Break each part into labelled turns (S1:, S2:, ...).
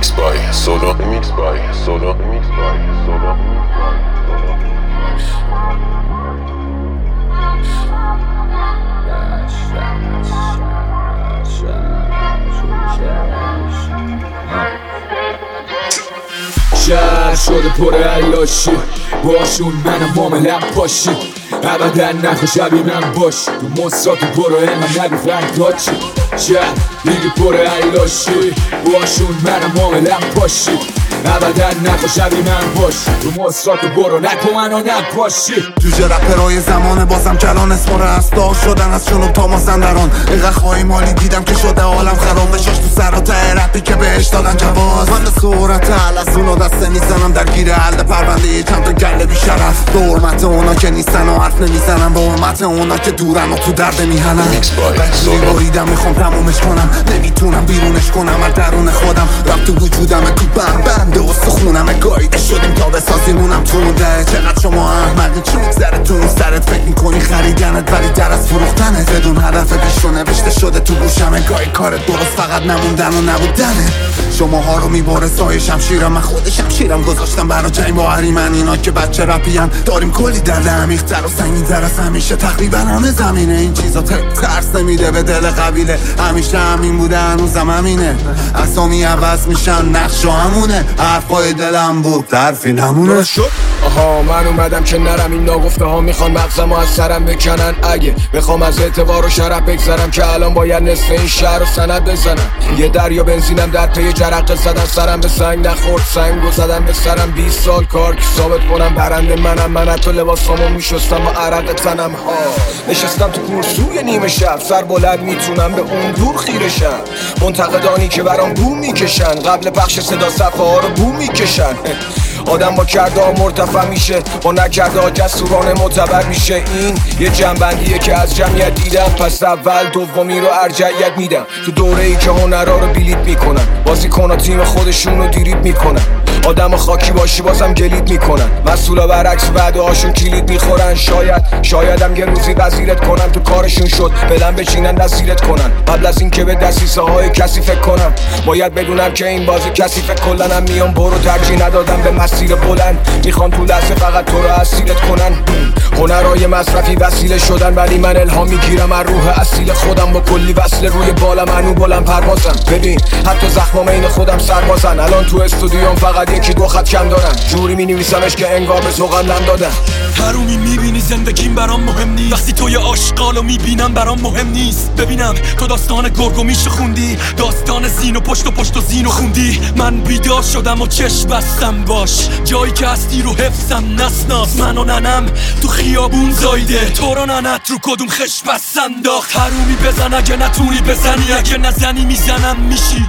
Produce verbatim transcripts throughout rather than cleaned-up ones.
S1: Remix by Solo. Remix by Solo. Remix by Solo.
S2: شهر شده پر علاشی باشون منم معاملم پاشی ابدا نخوا شبیه من باشی تو مصرا تو برو اینقدر نگو فردا چی شهر دیگه پر علاشی باشون منم معاملم پاشی ابدا نخوا شبیه من باشی تو مصرا تو برو نکن منو نپاشی
S3: جوجه رپرهای زمانه بازم کلان اسمار هستا شدن از جنوب تا مازندران اینقدر خواهی مالی دیدم که شده عالم خراب بشاش تو سر و ته رپی که بهش دادن جواز من به صورت حل از اونا دسته میزنم در گیر حل پرونده یه چند تا گله بیشرف به حرمت اونا که نیستن و حرف نمیزنم به حرمت اونا که دورن و تو درد میهنم بچه باریدم میخوام تمومش کنم نمیتونم بیرونش کنم از درون خودم رفت تو وجودم کوبم بنده و سخونم گایده شدیم تا بسازیمونم تو مونده چقدر شما احمقی چی میگذره تو اون سرت فکر میکنی خریدنت ولی در از فروختنه بدون هدف پیش رو نوشته شده تو گوشمه گاهی کارت درست فقط نموندن و نبودنه شماها رو میباره سایه شمشیرم من خود شمشیرم گذاشتم برا جنگ با هریمن اینا که بچه رپیان داریم کلی درد عمیق‌تر و سنگین‌تر از همیشه تقریبا همه زمینه این چیزا ترس نمیده به دل قبیله همیشه همین بوده هنوزم همینه اسامی عوض میشن نقشا همونه حرفای دلم بود حرفی نمونه
S2: شد آها من اومدم که نرم این ناگفته ها میخوان مغزم از سرم بکنن اگه بخوام از اعتبار و شرف بگذرم که الان باید نصف این شهر رو سند بزنم یه دریا بنزینم در پی جرقه زدن سرم به سنگ نخورد سنگو زدم به سرم بیست سال کار که ثابت کنم برنده منم من حتی لباسامو میشستم با عرق تنم ها نشستم تو کورسوی نیمه شب سر بلند میتونم به اون دور خیرشم منتقدانی که برام بو میکشن قبل پخش صدا صفحه ها رو بو میکشن آدم با کرده ها مرتفع میشه با نکرده ها جسورانه معتبر میشه این یه جنبندیه که از جمعیت دیدم پس اول دومی رو ارجعیت میدم تو دوره ای که هنرها رو بلیت میکنن بازیکن ها تیم خودشون رو دیریب میکنن آدم خاکی باشی بازم گلید میکنن مسئولا برعکس وعده هاشون کلید میخورن شاید شایدم یه روزی وزیرت کنن تو کارشون شد بلن بچینن نزیرت کنن قبل از این که به دسیسه های کسی فکر کنم باید بدونم که این بازی کسی فکر کلنم میام برو ترجیح ندادم به مسیر بلند میخوان تو لحظه فقط تو رو اسیرت کنن هنرهای مصرفی وسیله شدن ولی من الهام میگیرم از روح اصیل خودم با کلی وصله روی بالم هنو بلند پروازم ببین حتی زخمام این خودم سربازن الان تو استودیوم فقط یکی دو خط کم دارم جوری مینویسمش که انگار به ذوقم نم دادن
S4: حرومی میبینی زندگیم برام مهم نیست وقتی تو یه آشغالو میبینم برام مهم نیست ببینم تو داستان گرگو میشه خوندی داستان زین و پشت و پشت و زین و خوندی من بیدار شدم و چشم بستم باش جایی که هستی رو حفظم نسناس من و ننم تو خیابون زایده تو رو ننت رو کدوم خش بست انداخت حرومی بزن اگه نتونی بزنی اگه نزنی میزنم میشی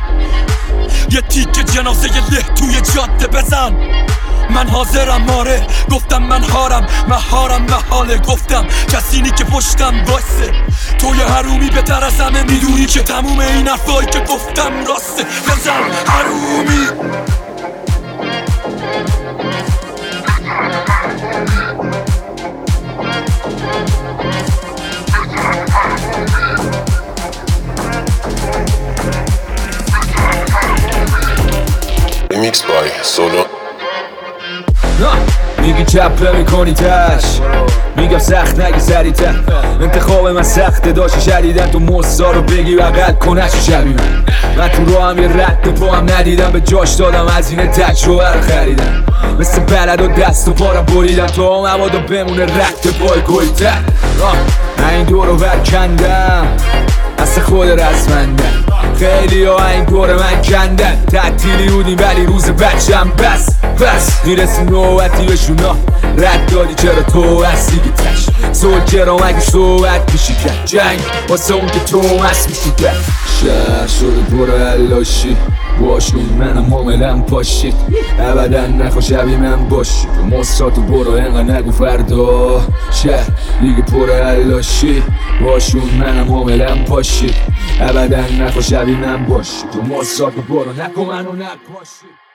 S4: یه تیکه جنازه له توی جاده بزن من حاضرم آره گفتم من هارم مهارم محاله گفتم کسینی که پشتم واسه تو یه حرومی بهتر از همه میدونی که تموم این حرفایی که گفتم راسته بزن حرومی
S1: Remix by Solo.
S2: میگی چپه میکنی تش میگم سخت نگی سریعتر انتخاب من سخته داشتی شدیدن تو مصا رو بگی بغل کنش شبیه من من تو رو هم یه رد با هم ندیدم به جاش دادم از این تجربه رو خریدم مثل بلد و دست و پارم بریدم تو هم مبادا بمونه رد پای گلتر من این دور رو برکندم اصلا خود رسمندم خیلی ها این دور من کندن تعطیلی بودیم ولی روز بچم بس بس میرسیم نوبتی بهشونا رد دادی چرا تو هستی که تش سلجرام اگه صحبت میشی کرد جنگ واسه اون که تو مست میشی کرد شهر شده پر علاشی باشون منم معاملم پاشید ابدا نخوا شبیه من باشی به مصراتو برو اینقدر نگو فردا شهر دیگه پر علاشی باشون منم معاملم پاشید ابدا نخوا شبیه من باشی تو مصراتو برو نکن منو نپاشی